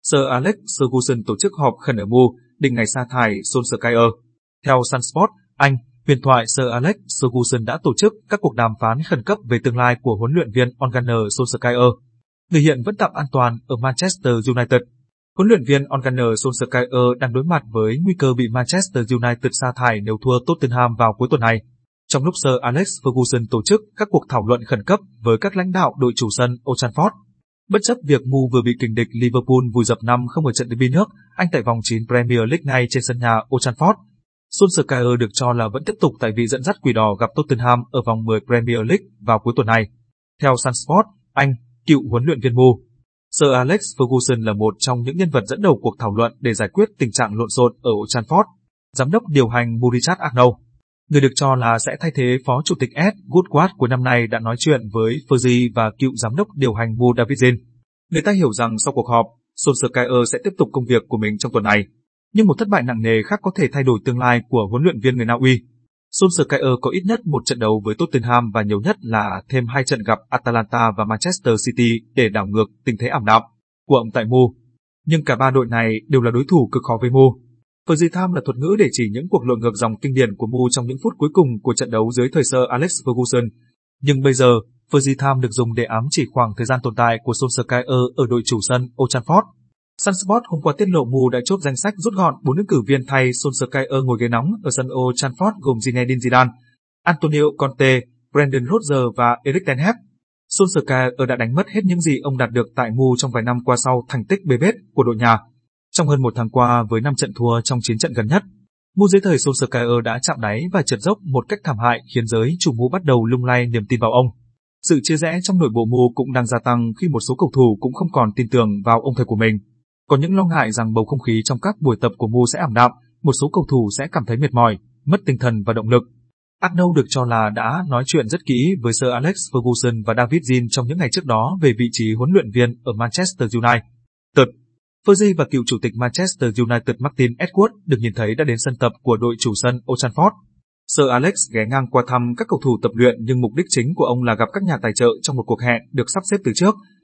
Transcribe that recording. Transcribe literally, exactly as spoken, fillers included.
Sir Alex Ferguson tổ chức họp khẩn ở Mu, định ngày sa thải Solskjaer. Theo Sunsport, Anh, huyền thoại Sir Alex Ferguson đã tổ chức các cuộc đàm phán khẩn cấp về tương lai của huấn luyện viên Ole Gunnar Solskjaer, người hiện vẫn tạm an toàn ở Manchester United. Huấn luyện viên Ole Gunnar Solskjaer đang đối mặt với nguy cơ bị Manchester United sa thải nếu thua Tottenham vào cuối tuần này. Trong lúc Sir Alex Ferguson tổ chức các cuộc thảo luận khẩn cấp với các lãnh đạo đội chủ sân Old Trafford, bất chấp việc Mu vừa bị kình địch Liverpool vùi dập năm không ở trận derby nước Anh tại vòng chín Premier League ngay trên sân nhà Old Trafford, Solskjaer được cho là vẫn tiếp tục tại vị dẫn dắt Quỷ Đỏ gặp Tottenham ở vòng mười Premier League vào cuối tuần này. Theo Sunsport, Anh, cựu huấn luyện viên Mu, Sir Alex Ferguson là một trong những nhân vật dẫn đầu cuộc thảo luận để giải quyết tình trạng lộn xộn ở Old Trafford. Giám đốc điều hành Mu Richard Arnold, người được cho là sẽ thay thế phó chủ tịch Ed Woodward cuối năm nay, đã nói chuyện với Fergie và cựu giám đốc điều hành Mu David Ginn. Người ta hiểu rằng sau cuộc họp, Solskjaer sẽ tiếp tục công việc của mình trong tuần này, nhưng một thất bại nặng nề khác có thể thay đổi tương lai của huấn luyện viên người Na Uy. Solskjaer có ít nhất một trận đấu với Tottenham và nhiều nhất là thêm hai trận gặp Atalanta và Manchester City để đảo ngược tình thế ảm đạm của ông tại Mu. Nhưng cả ba đội này đều là đối thủ cực khó với Mu. Fergie time là thuật ngữ để chỉ những cuộc lội ngược dòng kinh điển của Mu trong những phút cuối cùng của trận đấu dưới thời Sir Alex Ferguson. Nhưng bây giờ, Fergie time được dùng để ám chỉ khoảng thời gian tồn tại của Solskjaer ở đội chủ sân Old Trafford. Sunsport hôm qua tiết lộ Mu đã chốt danh sách rút gọn bốn ứng cử viên thay Solskjaer ngồi ghế nóng ở sân Old Trafford gồm Zinedine Zidane, Antonio Conte, Brendan Rodgers và Erik ten Hag. Solskjaer đã đánh mất hết những gì ông đạt được tại Mu trong vài năm qua sau thành tích bê bết của đội nhà. Trong hơn một tháng qua với năm trận thua trong chín trận gần nhất, Mu dưới thời Solskjaer đã chạm đáy và trượt dốc một cách thảm hại, khiến giới chủ Mu bắt đầu lung lay niềm tin vào ông. Sự chia rẽ trong nội bộ Mu cũng đang gia tăng khi một số cầu thủ cũng không còn tin tưởng vào ông thầy của mình. Có những lo ngại rằng bầu không khí trong các buổi tập của Mu sẽ ảm đạm, một số cầu thủ sẽ cảm thấy mệt mỏi, mất tinh thần và động lực. Arnold được cho là đã nói chuyện rất kỹ với Sir Alex Ferguson và David Ginn trong những ngày trước đó về vị trí huấn luyện viên ở Manchester United. Fergie và cựu chủ tịch Manchester United Martin Edwards được nhìn thấy đã đến sân tập của đội chủ sân Old Trafford. Sir Alex ghé ngang qua thăm các cầu thủ tập luyện, nhưng mục đích chính của ông là gặp các nhà tài trợ trong một cuộc hẹn được sắp xếp từ trước.